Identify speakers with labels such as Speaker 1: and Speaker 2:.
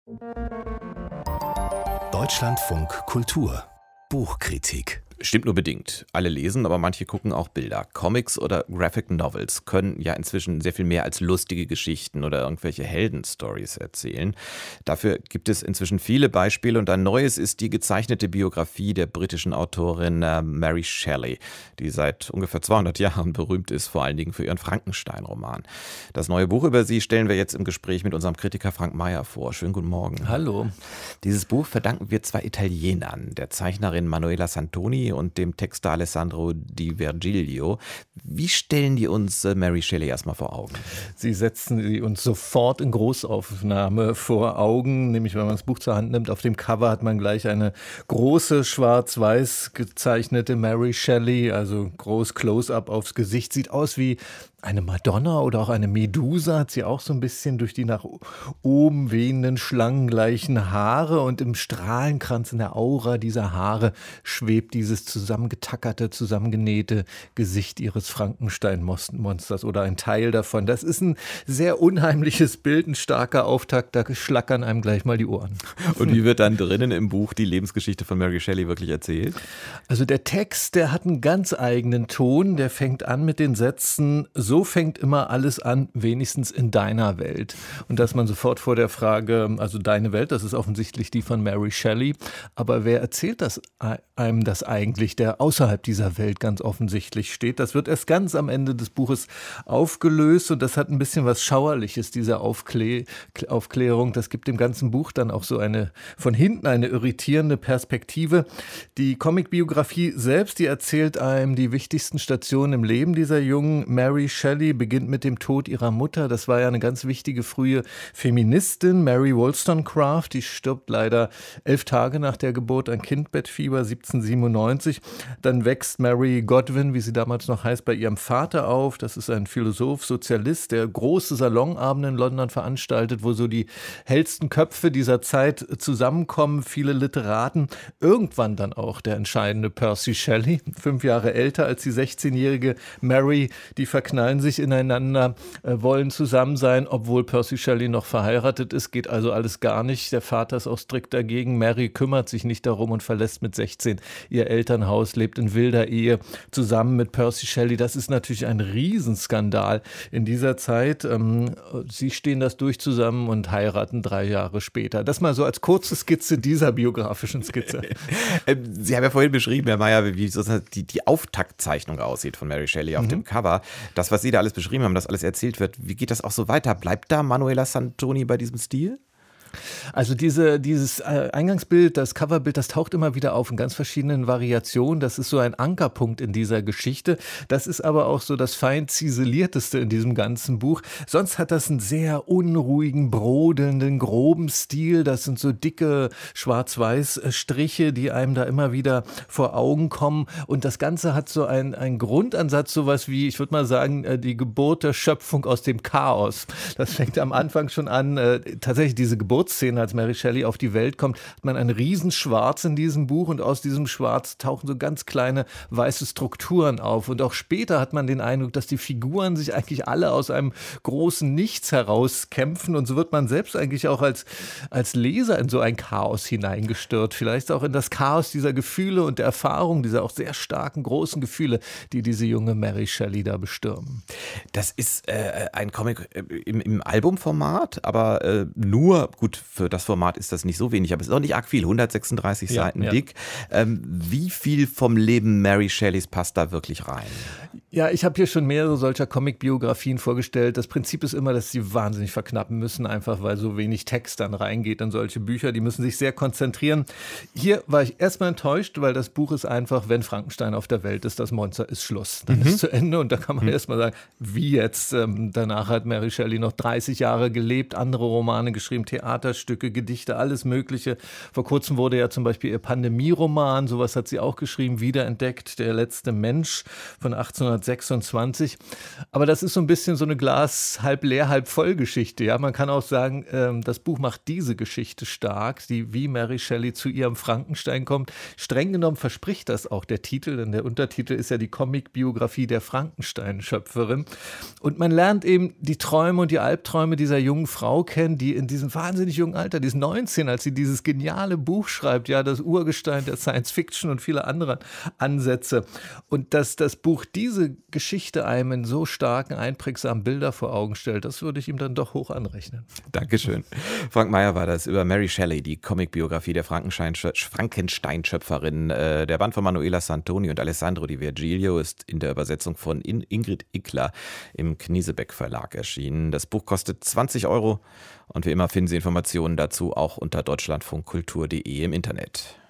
Speaker 1: Deutschlandfunk Kultur Buchkritik.
Speaker 2: Stimmt nur bedingt. Alle lesen, aber manche gucken auch Bilder. Comics oder Graphic Novels können ja inzwischen sehr viel mehr als lustige Geschichten oder irgendwelche Heldenstories erzählen. Dafür gibt es inzwischen viele Beispiele und ein neues ist die gezeichnete Biografie der britischen Autorin Mary Shelley, die seit ungefähr 200 Jahren berühmt ist, vor allen Dingen für ihren Frankenstein-Roman. Das neue Buch über sie stellen wir jetzt im Gespräch mit unserem Kritiker Frank Meyer vor. Schönen guten Morgen.
Speaker 3: Hallo.
Speaker 2: Dieses Buch verdanken wir zwei Italienern, der Zeichnerin Manuela Santoni und dem Texter Alessandro Di Virgilio. Wie stellen die uns Mary Shelley erstmal vor Augen?
Speaker 3: Sie setzen sie uns sofort in Großaufnahme vor Augen, nämlich wenn man das Buch zur Hand nimmt. Auf dem Cover hat man gleich eine große schwarz-weiß gezeichnete Mary Shelley, also groß Close-up aufs Gesicht. Sieht aus wie eine Madonna oder auch eine Medusa, hat sie auch so ein bisschen durch die nach oben wehenden schlangengleichen Haare, und im Strahlenkranz, in der Aura dieser Haare schwebt dieses zusammengetackerte, zusammengenähte Gesicht ihres Frankenstein-Monsters oder ein Teil davon. Das ist ein sehr unheimliches Bild, ein starker Auftakt, da schlackern einem gleich mal die Ohren.
Speaker 2: Und wie wird dann drinnen im Buch die Lebensgeschichte von Mary Shelley wirklich erzählt?
Speaker 3: Also der Text, der hat einen ganz eigenen Ton, der fängt an mit den Sätzen: So fängt immer alles an, wenigstens in deiner Welt. Und dass man sofort vor der Frage, also deine Welt, das ist offensichtlich die von Mary Shelley, aber wer erzählt einem das eigentlich, der außerhalb dieser Welt ganz offensichtlich steht? Das wird erst ganz am Ende des Buches aufgelöst, und das hat ein bisschen was Schauerliches, diese Aufklärung. Das gibt dem ganzen Buch dann auch so von hinten eine irritierende Perspektive. Die Comicbiografie selbst, die erzählt einem die wichtigsten Stationen im Leben dieser jungen Mary Shelley, beginnt mit dem Tod ihrer Mutter. Das war ja eine ganz wichtige frühe Feministin, Mary Wollstonecraft. Die stirbt leider 11 Tage nach der Geburt an Kindbettfieber 1797. Dann wächst Mary Godwin, wie sie damals noch heißt, bei ihrem Vater auf. Das ist ein Philosoph, Sozialist, der große Salonabende in London veranstaltet, wo so die hellsten Köpfe dieser Zeit zusammenkommen, viele Literaten. Irgendwann dann auch der entscheidende Percy Shelley, 5 Jahre älter als die 16-jährige Mary. Die verknallen sich ineinander, wollen zusammen sein, obwohl Percy Shelley noch verheiratet ist. Geht also alles gar nicht. Der Vater ist auch strikt dagegen. Mary kümmert sich nicht darum und verlässt mit 16 ihr Elternhaus, lebt in wilder Ehe zusammen mit Percy Shelley. Das ist natürlich ein Riesenskandal in dieser Zeit. Sie stehen das durch zusammen und heiraten 3 Jahre später. Das mal so als kurze Skizze dieser biografischen Skizze.
Speaker 2: Sie haben ja vorhin beschrieben, Herr Meyer, wie sozusagen die Auftaktzeichnung aussieht von Mary Shelley auf dem Cover. Das, was Sie da alles beschrieben haben, das alles erzählt wird, wie geht das auch so weiter? Bleibt da Manuela Santoni bei diesem Stil?
Speaker 3: Also dieses Eingangsbild, das Coverbild, das taucht immer wieder auf in ganz verschiedenen Variationen. Das ist so ein Ankerpunkt in dieser Geschichte. Das ist aber auch so das fein ziselierteste in diesem ganzen Buch. Sonst hat das einen sehr unruhigen, brodelnden, groben Stil. Das sind so dicke Schwarz-Weiß-Striche, die einem da immer wieder vor Augen kommen. Und das Ganze hat so einen Grundansatz, sowas wie, ich würde mal sagen, die Geburt der Schöpfung aus dem Chaos. Das fängt am Anfang schon an. Tatsächlich diese Geburtsszene, als Mary Shelley auf die Welt kommt, hat man ein Riesenschwarz in diesem Buch, und aus diesem Schwarz tauchen so ganz kleine weiße Strukturen auf. Und auch später hat man den Eindruck, dass die Figuren sich eigentlich alle aus einem großen Nichts heraus kämpfen, und so wird man selbst eigentlich auch als Leser in so ein Chaos hineingestört. Vielleicht auch in das Chaos dieser Gefühle und der Erfahrung, dieser auch sehr starken, großen Gefühle, die diese junge Mary Shelley da bestürmen.
Speaker 2: Das ist ein Comic im Albumformat, aber nur, gut, für das Format ist das nicht so wenig, aber es ist auch nicht arg viel, 136 Seiten dick. Wie viel vom Leben Mary Shelleys passt da wirklich rein?
Speaker 3: Ja, ich habe hier schon mehrere solcher Comic-Biografien vorgestellt. Das Prinzip ist immer, dass sie wahnsinnig verknappen müssen, einfach weil so wenig Text dann reingeht in solche Bücher. Die müssen sich sehr konzentrieren. Hier war ich erstmal enttäuscht, weil das Buch ist einfach, wenn Frankenstein auf der Welt ist, das Monster ist Schluss. Dann ist zu Ende, und da kann man erstmal sagen, wie jetzt? Danach hat Mary Shelley noch 30 Jahre gelebt, andere Romane geschrieben, Theaterstücke, Gedichte, alles Mögliche. Vor kurzem wurde ja zum Beispiel ihr Pandemie-Roman, sowas hat sie auch geschrieben, wiederentdeckt, Der letzte Mensch von 1860. 1926. Aber das ist so ein bisschen so eine Glas halb leer, halb voll Geschichte. Ja, man kann auch sagen, das Buch macht diese Geschichte stark, die wie Mary Shelley zu ihrem Frankenstein kommt. Streng genommen verspricht das auch der Titel, denn der Untertitel ist ja die Comicbiografie der Frankenstein-Schöpferin. Und man lernt eben die Träume und die Albträume dieser jungen Frau kennen, die in diesem wahnsinnig jungen Alter, die ist 19, als sie dieses geniale Buch schreibt, ja, das Urgestein der Science Fiction und viele andere Ansätze. Und dass das Buch diese Geschichte einem in so starken, einprägsamen Bilder vor Augen stellt, das würde ich ihm dann doch hoch anrechnen.
Speaker 2: Dankeschön. Frank Meyer war das über Mary Shelley, die Comicbiografie der Frankenstein-Schöpferin. Der Band von Manuela Santoni und Alessandro Di Virgilio ist in der Übersetzung von Ingrid Ickler im Kniesebeck Verlag erschienen. Das Buch kostet 20 € und wie immer finden Sie Informationen dazu auch unter deutschlandfunkkultur.de im Internet.